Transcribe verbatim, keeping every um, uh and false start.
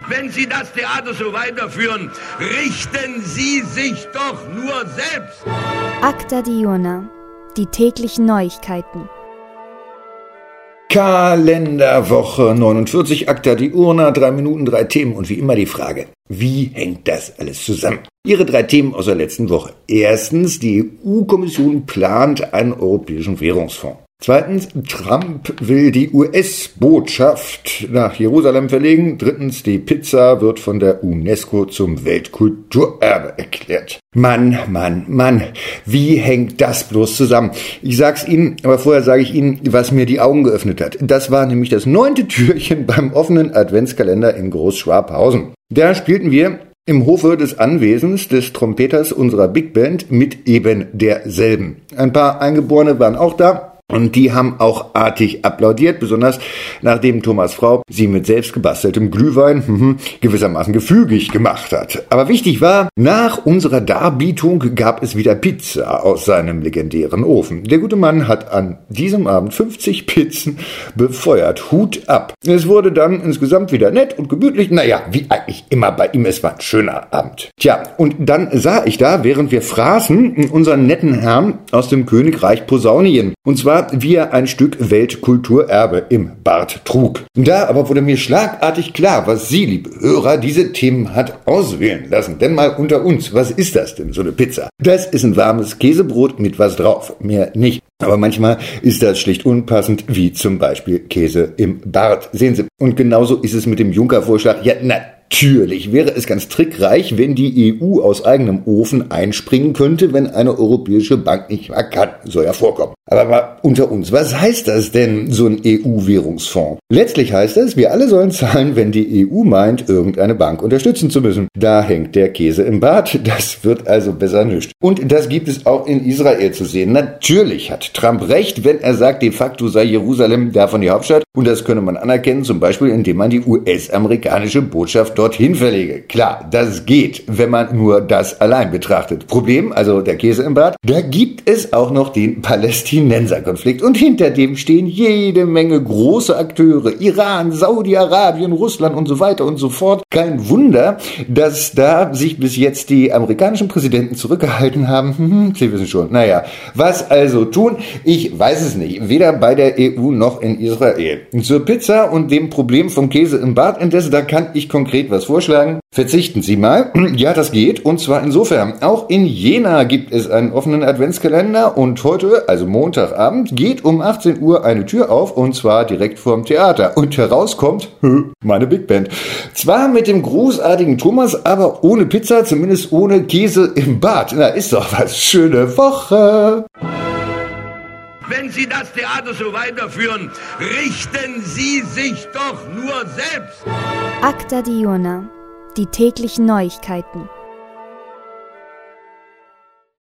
Wenn Sie das Theater so weiterführen, richten Sie sich doch nur selbst. Acta Diurna, die täglichen Neuigkeiten. Kalenderwoche neunundvierzig, Acta Diurna, drei Minuten, drei Themen und wie immer die Frage, wie hängt das alles zusammen? Ihre drei Themen aus der letzten Woche. Erstens, die E U-Kommission plant einen europäischen Währungsfonds. Zweitens, Trump will die U S-Botschaft nach Jerusalem verlegen. Drittens, die Pizza wird von der UNESCO zum Weltkulturerbe erklärt. Mann, Mann, Mann, wie hängt das bloß zusammen? Ich sag's Ihnen, aber vorher sage ich Ihnen, was mir die Augen geöffnet hat. Das war nämlich das neunte Türchen beim offenen Adventskalender in Großschwabhausen. Da spielten wir im Hofe des Anwesens des Trompeters unserer Big Band mit eben derselben. Ein paar Eingeborene waren auch da. Und die haben auch artig applaudiert, besonders nachdem Thomas Frau sie mit selbst gebasteltem Glühwein hm, gewissermaßen gefügig gemacht hat. Aber wichtig war, nach unserer Darbietung gab es wieder Pizza aus seinem legendären Ofen. Der gute Mann hat an diesem Abend fünfzig Pizzen befeuert. Hut ab. Es wurde dann insgesamt wieder nett und gemütlich. Naja, wie eigentlich immer bei ihm, es war ein schöner Abend. Tja, und dann sah ich da, während wir fraßen, unseren netten Herrn aus dem Königreich Posaunien. Und zwar wie er ein Stück Weltkulturerbe im Bart trug. Da aber wurde mir schlagartig klar, was Sie, liebe Hörer, diese Themen hat auswählen lassen. Denn mal unter uns, was ist das denn, so eine Pizza? Das ist ein warmes Käsebrot mit was drauf, mehr nicht. Aber manchmal ist das schlicht unpassend, wie zum Beispiel Käse im Bart. Sehen Sie, und genauso ist es mit dem Juncker-Vorschlag. Ja, natürlich wäre es ganz trickreich, wenn die E U aus eigenem Ofen einspringen könnte, wenn eine europäische Bank nicht mehr kann. Soll ja vorkommen. Aber mal unter uns, was heißt das denn, so ein E U-Währungsfonds? Letztlich heißt es, wir alle sollen zahlen, wenn die E U meint, irgendeine Bank unterstützen zu müssen. Da hängt der Käse im Bart. Das wird also besser nicht. Und das gibt es auch in Israel zu sehen. Natürlich hat Trump recht, wenn er sagt, de facto sei Jerusalem davon die Hauptstadt. Und das könne man anerkennen, zum Beispiel, indem man die U S-amerikanische Botschaft dorthin verlege. Klar, das geht, wenn man nur das allein betrachtet. Problem, also der Käse im Bart, da gibt es auch noch den Palästinenserkonflikt. Und hinter dem stehen jede Menge große Akteure. Iran, Saudi-Arabien, Russland und so weiter und so fort. Kein Wunder, dass da sich bis jetzt die amerikanischen Präsidenten zurückgehalten haben. Hm, Sie wissen schon. Naja, was also tun? Ich weiß es nicht. Weder bei der E U noch in Israel. Zur Pizza und dem Problem vom Käse im Bart indessen, da kann ich konkret was vorschlagen. Verzichten Sie mal. Ja, das geht. Und zwar insofern. Auch in Jena gibt es einen offenen Adventskalender und heute, also Montagabend, geht um achtzehn Uhr eine Tür auf und zwar direkt vorm Theater. Und herauskommt meine Big Band. Zwar mit dem großartigen Thomas, aber ohne Pizza, zumindest ohne Käse im Bart. Na, ist doch was. Schöne Woche. Wenn Sie das Theater so weiterführen, richten Sie sich doch nur selbst. Acta Diurna, die täglichen Neuigkeiten.